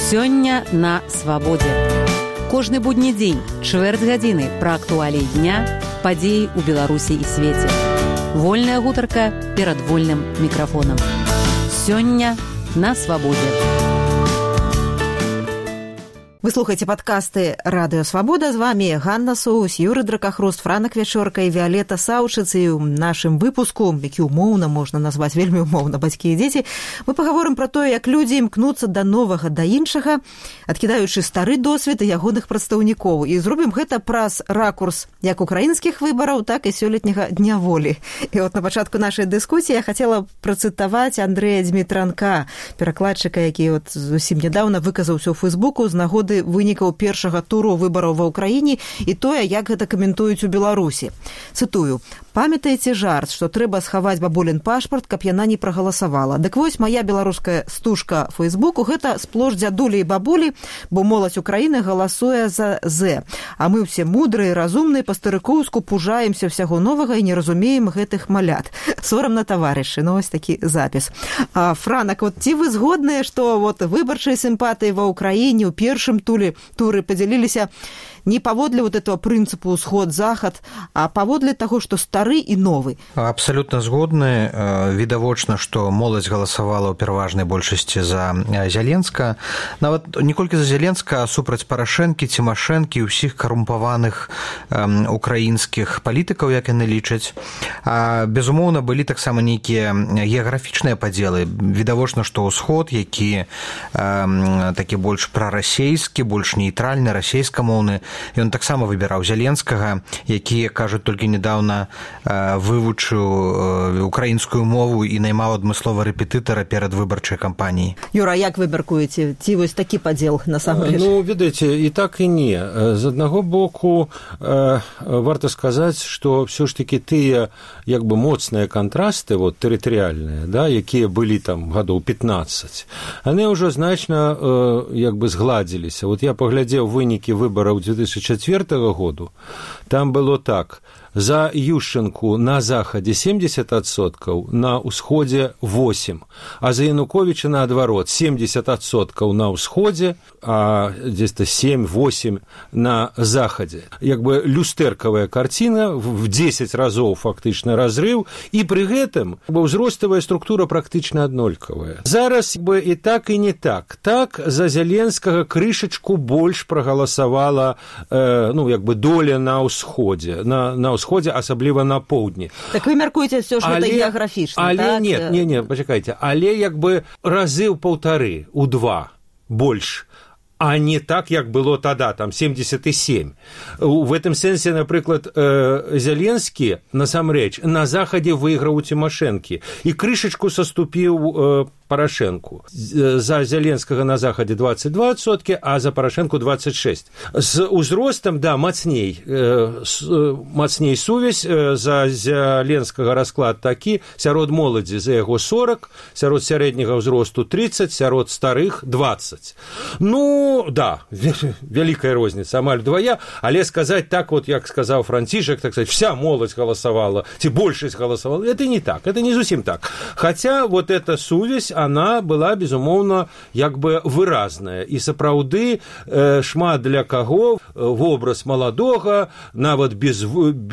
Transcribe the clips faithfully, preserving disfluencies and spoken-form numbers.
Сёння на свабодзе. Кожны будні дзень, чвэрць гадзіны пра актуаліі дня, падзеі ў Беларусі і свеце. Вольная гутарка перад вольным мікрафонам. Сёння на свабодзе. Вы слухаеце падкасты «Радыё Свабода». З вами Ганна Соус, Юрый Дракахруст, Франак Вячорка і Віолетта Саўчыц. І ў нашым выпуску, які умоўна можна назваць вельмі умоўна «Бацькі і дзеці», мы пагаворым пра тое, як людзі імкнуцца да новага, да іншага, адкідаючы стары досвед і ягоных прадстаўнікоў. І зробім гэта праз ракурс як украінскіх выбараў, так і сёлетняга Дня волі. І от на пачатку нашай дыскусіі я хацела працытаваць Андрэя Дзмітранка, перакладчыка, які от зусім нядаўна выказаўся ў Фэйсбуку з нагоды вынікаў першага туру выбараў ва ўкраіне і тое, як гэта каментуюць у Беларусі. Цытую: «Памятаеце жарт, што трэба схаваць бабулін пашпарт, каб яна не прагаласавала. Дык вось моя беларуская стужка Фэйсбуку — гэта сплош дзядулі і бабулі, бо моладзь Украіны галасуе за З. А мы ўсе мудрыя, разумныя, па-старыкоўску пужаемся ўсяго новага і не разумеем гэтых малят. Сорамна, таварышы». Ну, вось такі запіс. А, Франак, вот ці вы згодныя, што вот выбарчыя сімпатыі ва ўкраіне ў першым туры, туры падзяліліся не паводле вот этого прынцыпу ўсход-захад, а паводле таго, што стары і новы? Абсалютна згодны. Відавочна, што моладзь галасавала ў пераважнай большасці за Зяленска. Нават не колькі за Зяленска, а супраць Парашэнкі, Цімашэнкі і ўсіх карумпаваных украінскіх палітыкаў, як яны лічаць. А, безумоўна, былі таксама нейкія геаграфічныя падзелы. Відавочна, што ўсход, які такі больш прарасейскі, больш нейтральны, расейскамоўны, ён таксама выбіраў Зяленскага, які, кажуць, толькі нядаўна вывучыў украінскую мову і наймаў адмыслова рэпетытара перад выбарчай кампаніяй. Юра, як вы мяркуеце? Ці вось такі падзел насамрэч? Ну, ведаеце, і так і не. З аднаго боку, э, варта сказаць, што ўсё ж такі тыя як бы моцныя кантрасты, вот, тэрытарыяльныя, да, якія былі там гадоў пятнаццаць, яны ўжо значна э, як бы згладзіліся. Вот я паглядзеў вынікі выбараў две тысячи четвёртого году, там было так: за Ющенку на захадзе семьдесят адсоткаў, на ўсходзе восемь, а за Януковича наадварот семьдесят адсоткаў на ўсходзе, а дзе-то семь-восемь на захадзе. Як бы люстэркавая карціна, в десять разоў фактычна разрыв, і пры гэтым ўзроставая структура практычна аднолькавая. Зараз бы і так, і не так. Так, за Зяленскага крышачку больш прагаласавала э, ну, як бы доля на ўсходзе, на, на ўсходзе, асабліва на поўдні. Так вы мяркуеце ўсё ж гэта геаграфічна, але, так? Не, не, не, пачакайце, але як бы разы ў паўтары, у два больш, а не так, як было тада, там, семьдесят семь. В этом сэнсе, напрыклад, Зяленскі, насамрэч, на захадзе выйграў у Цімашэнкі і крышачку саступіў Парашэнку. За Зяленскага на захадзе двадцать два адсоткі, а за Парашэнку двадцать шесть. З узростам, да, мацней, э, с, мацней сувязь. За Зяленскага расклад такі: сярод моладзі за яго сорок, сярод сярэдняга ўзросту тридцать, сярод старых двадцать. Ну, да, вялікая розніца, амаль двая, але сказаць так, вот, як сказаў Францішак, так сказать, вся моладзь галасавала, ці большасць галасавала, это не так, это не зусім так. Хотя вот эта сувязь, она была, безумоўна, як бы выразная. І сапраўды э, шмат для каго вобраз маладога, нават без,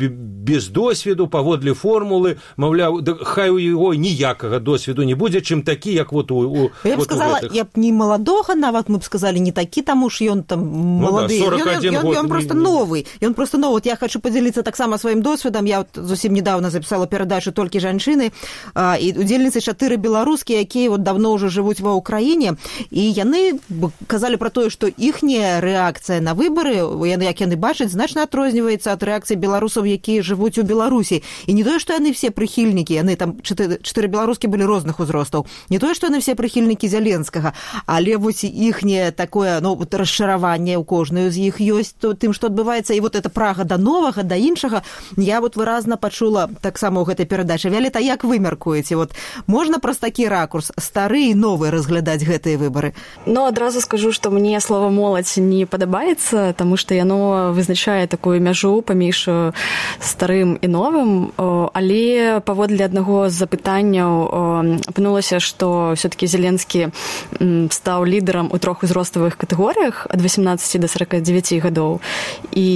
без досведу, паводле формулы, маўляў, да, хай у яго ніякага досведу не будзе, чым такі, як вот у... у я б вот сказала, я б не маладога, нават мы б сказали, не такі, таму ж ён там малады. Ну, да, сорок один ён, ён, год. Ён просто новый. Ён просто новый. Вот я хочу подзяліцца таксама сваім досведам. Я вот зусім недавно записала перадачу «Толькі жанчыны», а, і удзельніцы чатыры беларускія, якія вот давно уже жывуць ва ўкраіне, і яны казалі пра тое, што іхняя рэакцыя на выбары, яны, як яны бачаць, значна адрозніваецца ад рэакцыі беларусаў, якія жывуць у Беларусі. І не тое, што яны все прыхільнікі, яны там чатыры беларускі былі розных узростаў, не тое, што яны все прыхільнікі Зяленскага, але вось іхняе такое, ну, вот расчараванне ў кожную з іх ёсць то, тым, што адбываецца, і вот эта прага да новага, да іншага, я вот выразна пачула таксама ў гэтай перадачы. Віолетта, як вы мяркуеце? Вот можна праз такі ракурс стары і новы разглядаць гэтыя выбары? Ну, адразу скажу, што мне слова моладзь не падабаецца, таму што яно вызначае такую мяжу паміж старым і новым, але паводле аднаго з запытанняў апынулася, што ўсё-такі Зеленскі стаў лідарам у трох узроставых катэгорыях ад васемнаццаці да сорока дзевяці гадоў. І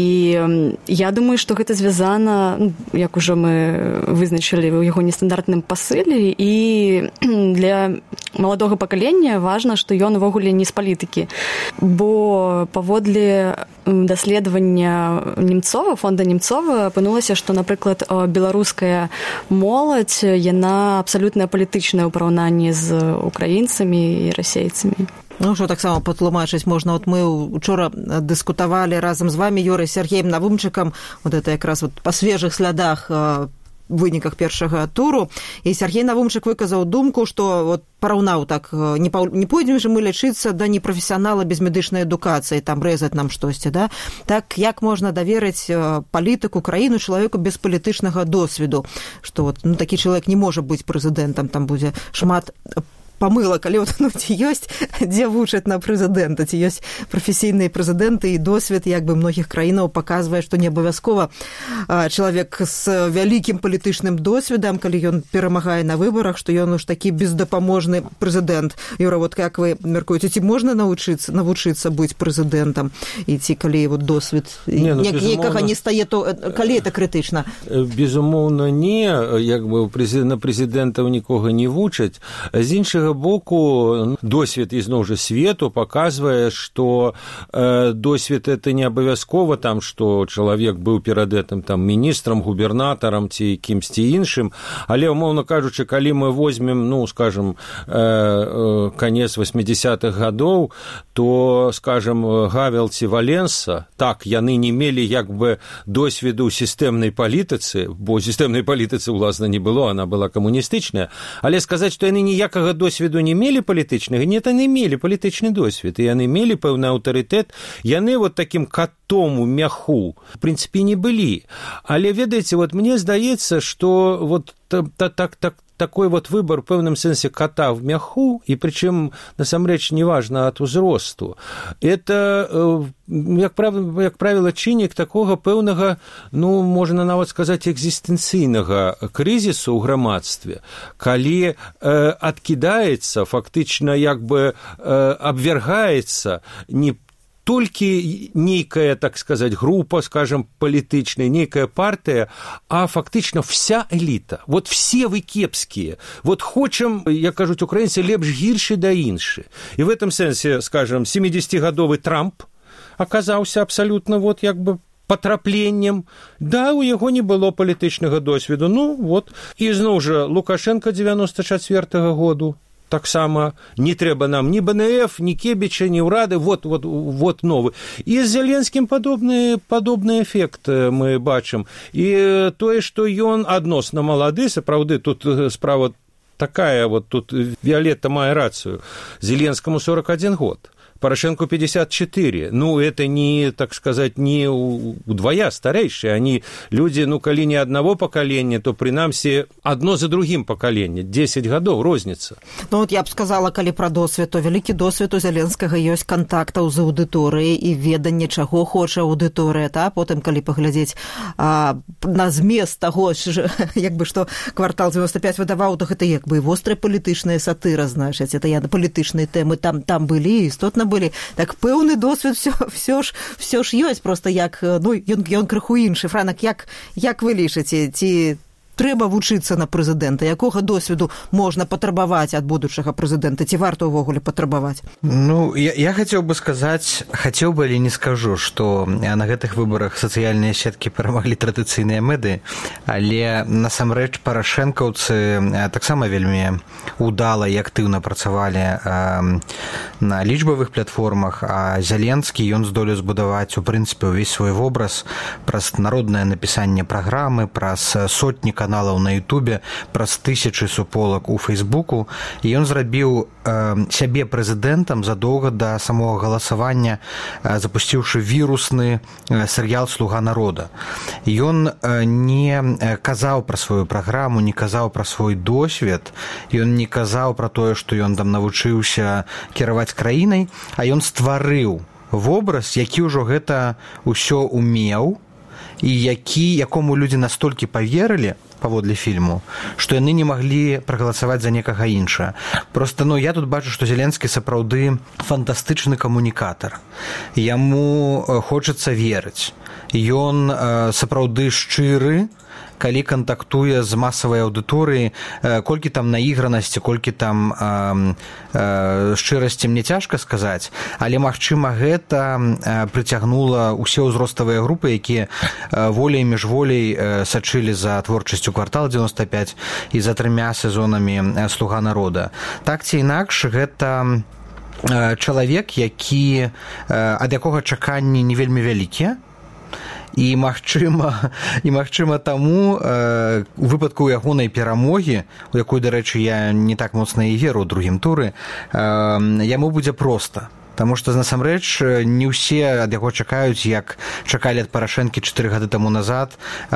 я думаю, што гэта звязана, ну, як ужо мы вызначылі ў яго нестандартным пасыле, і для маладога пакалення важна, што ён увогуле не з палітыкі. Бо паводле даследавання Немцова, фонда Немцова, апынулася, што, напрыклад, беларуская моладзь, яна абсалютна палітычная ў параўнанні з украінцамі і расейцамі. Ну, што таксама патлумачыць можна. Вот мы учора дыскутавалі разам з вамі, Юрай, Сергеем Навумчыкам, вот это якраз вот па свежых слядах выніках першага туру, і Сергей Навумчык выказаў думку, што вот параўнаў так, не, па, не пойдзем же мы лячыцца да непрафесіянала без медычнай адукацыі, там рэзаць нам штосьці, да? Так як можна даверыць палітыку, краіну чалавеку без палітычнага досведу, што вот, ну, такі чалавек не можа быць прэзідэнтам, там будзе шмат памылак, але вот, ну, ці ёсць, дзе вучаць на прэзідэнта, ці ёсць прафесійныя прэзідэнты, і досвед, як бы, многіх краінаў паказвае, што не абавязкова чалавек з вялікім палітычным досведам, калі ён перамагае на выбарах, што ён уж такі бездапаможны прэзідэнт. Юра, вот як вы мяркуеце, ці можна навучыцца, навучыцца быць прэзідэнтам, і ці калі вот досвед не, ну, некага не стае, то калі это крытычна? Безумоўна, не, як бы на прэзідэнтаў нікога не вучаць. З іншага боку, досвед ізноў жа свету паказвае, што э, досвед это не абавязкова там, што чалавек быў перад гэтым там міністрам, губернатарам ці кімсьці іншым, але, умоўна кажучы, калі мы возьмем, ну, скажем, э, э, канец васьмідзясятых гадоў, то, скажем, Гавел ці Валенса, так, яны не мелі як бы досведу ў сістэмнай палітыцы, бо сістэмнай палітыцы, уласна, не было, она была камуністычная, але сказаць, што яны ніякага досведу не мелі палітычнага, не, яны мелі палітычны досвед, і яны мелі пэўны аўтарытэт, яны вот такім катом у мяху, в прынцыпе, не былі. Але, ведаеце, вот мне здаецца, што вот так, так, так, такой вот выбор в пэўным сэнсе кота в мяху, и причем, насамрэч, неважно от узросту, это, як правило, як правило, чыннік такога пэўнага, ну, можна нават сказаць, экзістэнцыйнага крызісу ў грамадстве, калі э, адкідаецца, фактычна, як бы э, абвяргаецца не толькі нейкая, так сказать, группа, скажем, палітычная, нейкая партия, а фактично вся элита. Вот все вы кепские. Вот хочем, як кажуть украинцы, лепш гірші да інші. И в этом сенсе, скажем, семидесятигадовый Трамп оказался абсолютно вот як бы потрапленнем. Да, у яго не было палітычнага досведу. Ну, вот. И зноў жа Лукашенко девяносто четвёртого году. Так само не трэба нам ни Бэ Эн Эф, ни Кебіча, ни ўрады, вот, вот, вот новы. І з Зеленскім падобны, падобны эфект мы бачым. І тое, што ён адносна малады, сапраўды, тут справа такая, вот тут Виолетта мае рацыю, Зеленскому сорок один год. Порошенко пятьдесят четыре. Ну, это не, так сказать, не удвоя старейшие. Они люди, ну, коли не одного поколения, то, принамсі, одно за другим поколение. десять годов розница. Ну, вот я б сказала, калі пра досвед, то вялікі досвед у Зеленскага ёсць кантактаў з аўдыторыяй і веданне, чаго хоча аўдыторыя, та? Потым, калі паглядзець а, на змест таго, як бы, што квартал девяносто пять выдаваў, то гэта як бы і вострая палітычная сатыра, значыць, это я на палітычныя тэмы там, там былі, істотна былі. Так пэўны досвед все, все ж все ж ёсць, просто як, ну, ён, ён крыху іншы. Франак, як, як вы лічыце, ці трэба вучыцца на прэзідэнта? Якога досведу можна патрабаваць ад будучага прэзідэнта? Ці варта ўвогуле патрабаваць? Ну, я, я хацеў бы сказаць, хацеў бы, але не скажу, што на гэтых выбарах сацыяльныя сеткі перамаглі традыцыйныя мэды, але насамрэч парашэнкаўцы таксама вельмі удала і актыўна працавалі на лічбавых платформах, а Зеленскі, ён здолеў збудаваць, у прынцыпе, увесь свой вобраз праз народнае напісанне праграмы, праз сотні каналаў каналаў на ютубе, праз тысячы суполак у фейсбуку, і ён зрабіў э, сябе прэзідэнтам задоўга да самого галасавання, э, запусціўшы вірусны э, серыял «Слуга народа». Ён э, не казаў пра сваю праграму, не казаў пра свой досвед, ён не казаў пра тое, што ён там навучыўся кіраваць краінай, а ён стварыў вобраз, які ўжо гэта ўсё умеў, і які, якому людзі настолькі паверылі паводле фільму, што яны не маглі прагаласаваць за некага іншага. Проста, ну, я тут бачу, што Зеленскі сапраўды фантастычны камунікатар. Яму хочацца верыць. Ён сапраўды шчыры, калі кантактуе з масавай аўдыторыяй, колькі там наігранасці, колькі там э, э, шчырасці, мне цяжка сказаць, але, магчыма, гэта прыцягнула ўсе ўзроставыя групы, якія волей міжволей сачылі за творчасцю «Квартал девяносто пять» і за трымя сезонамі «Слуга народа». Так ці інакш, гэта чалавек, які, ад якога чаканні не вельмі вялікія, і магчыма, і магчыма таму э, у выпадку ягонай перамогі, у якой, дарэчы, я не так моцна і веру ў другім туры, э, яму будзе проста. Таму што, насамрэч, не ўсе ад яго чакаюць, як чакалі ад Парашэнкі чатыры гады таму назад,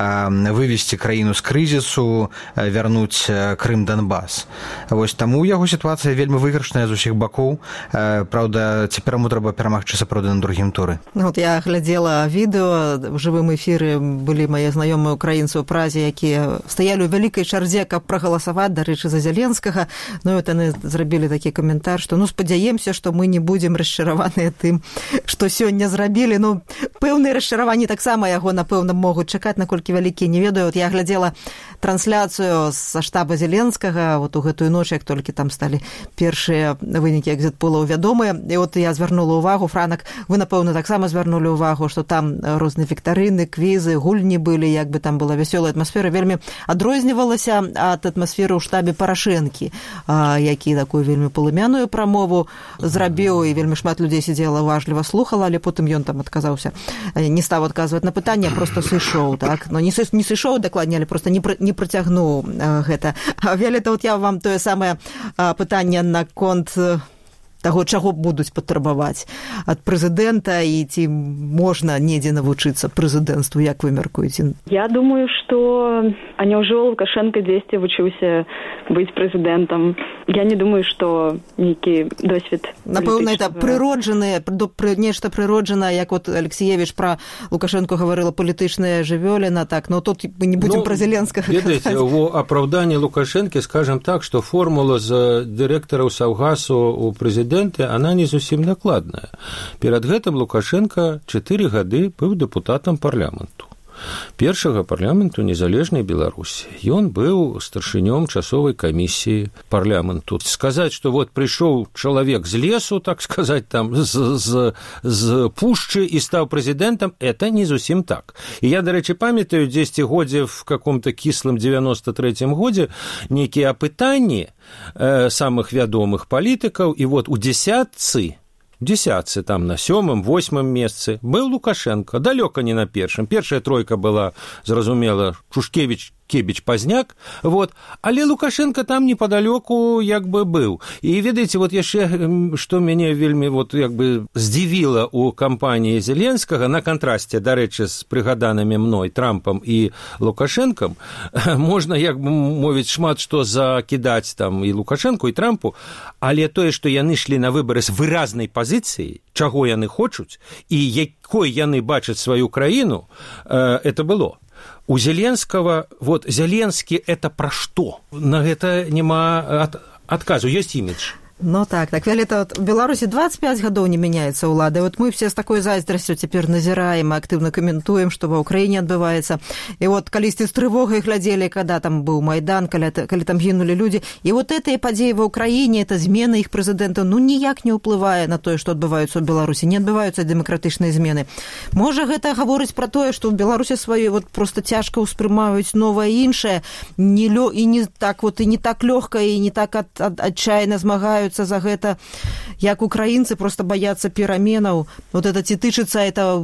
вывесці краіну з крызісу, вярнуць Крым, Донбас. Вось таму яго сітуацыя вельмі выйгрышная з усіх бакоў. Праўда, цяпер яму трэба перамагчы сапраўды на другім туры. Ну, вот я глядзела відэо, в жывым эфіры былі мае знаёмыя украінцы ў Празе, якія стаялі ў вялікай чарзе, каб прагаласаваць, дарэчы, за Зеленскага. Ну, вот яны зрабілі такі каментар, што, ну, спадзяемся, што мы не будзем расчараваныя тым, што сёння зрабілі. Ну, пэўныя расчараванні таксама яго, напэўна, могуць чакаць, наколькі вялікія, не ведаю. Вот я глядзела трансляцыю са штаба Зеленскага вот у гэтую ноч, як толькі там сталі першыя вынікі экзіт-полаў вядомыя. І вот я звярнула ўвагу, Франак, вы, напэўна, таксама звярнулі ўвагу, што там розныя віктарыны, квізы, гульні былі, як бы там была вясёлая атмасфера, вельмі адрознівалася ад атмасферы ў штабе Парашэнкі, які такую вельмі палымяную прамову зрабіў, і вельмі шмат людзей сидзела, уважліва слухала, але потым ён там адказаўся, не стаў адказваць на пытанне, а просто сышоў, так? Но не сышоў дакладней, але просто не, не працягнуў гэта. Віолета, вот я вам тое самае пытанне наконт таго, чаго будуць патрабаваць ад прэзідэнта, і ці можна недзе навучыцца прэзідэнцтву, як вы мяркуеце? Я думаю, што а няўжо Лукашенко дзесьці вучыўся быць прэзідэнтам. Я не думаю, што нейкі досвед... Напэўна, это прыроджанае, нешта прыроджанае, як вот Алексеевич пра Лукашенко гаварыла, палітычная жывёліна, так, но тут мы не будзем ну, пра Зеленскага казаць. Ведаеце, у апраўданні Лукашэнкі, скажем так, што формула з дырэктараў Саўгасу у прэзідэнта, она не зусім дакладная. Перад гэтым Лукашенко чатыры гады быў дэпутатам парламенту. Першага парламенту незалежнай Беларусі. Ён быў старшынём часовай камісіі парламенту. Сказаць, што вот прыйшоў чалавек з лесу, так сказаць, там, з, з, з пушчы і стаў прэзідэнтам, это не зусім так. І я, дарэчы, памятаю, дзесьці годзе в каком-то кіслым девяносто третьем годзе нейкія апытанні э, самых вядомых палітыкаў, і вот у дзесятцы Десятцы, там на сёмым, восьмым месцы быў Лукашенко, далёка не на першым. Першая тройка была, зразумела, Шушкевіч, Кебіч, Пазняк, вот, але Лукашенко там непадалёку як бы быў. І ведаеце, вот яшчэ, што мяне вельмі вот як бы здзівіла у кампаніі Зеленскага, на кантрасце, дарэчы, з прыгаданымі мной Трампам і Лукашенкам, можна, як бы мовіць, шмат што закідаць там і Лукашенку, і Трампу, але тое, што яны ішлі на выбары з выразнай пазіцыяй, чаго яны хочуць, і якой яны бачаць сваю краіну, это было. У Зеленского, вот, Зеленский – это про что? На это нема от, отказу, есть имидж. Ну так, так, Виолетта, вот в Беларуси двадцать пять годов не меняется улада, и вот мы все с такой зайздростью теперь назираем и активно комментуем, что в Украине отбывается. И вот калісты с тревогой глядели, когда там был Майдан, когда, когда там гинули люди, и вот этой подеи в Украине, это змены их президента, ну ніяк не уплывае на то, что отбываются в Беларуси, не отбываются демократичные змены. Можа гэта гаворыць про то, что в Беларуси своей вот просто тяжко успрымаюць новое іншае, не лё, и не так вот, и не так лёгко, и не так от, от, отчаянно змагаюць за гэта, як украінцы просто баяцца пераменаў. Вот это ці тычыцца это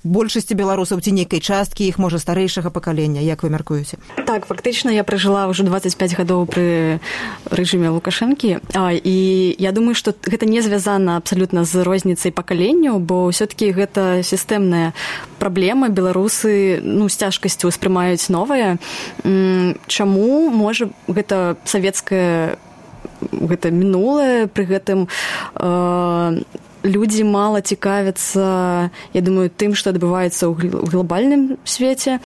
большасці беларусаў ці нейкай часткі іх, можа, старэйшага пакалення, як вы мяркуеце? Так, фактычна я пражыла ўжо дваццаць пяць гадоў пры рэжыме Лукашэнкі, а, і я думаю, што гэта не звязана абсалютна з розніцай пакаленняў, бо ўсё-такі гэта сістэмная праблема. Беларусы, ну, з цяжкасцю ўспрымаюць новае. Чаму, можа, гэта савецкае, гэта мінулае, пры гэтым э, людзі мала цікавяцца, я думаю, тым, што адбываецца ў глобальным свеце.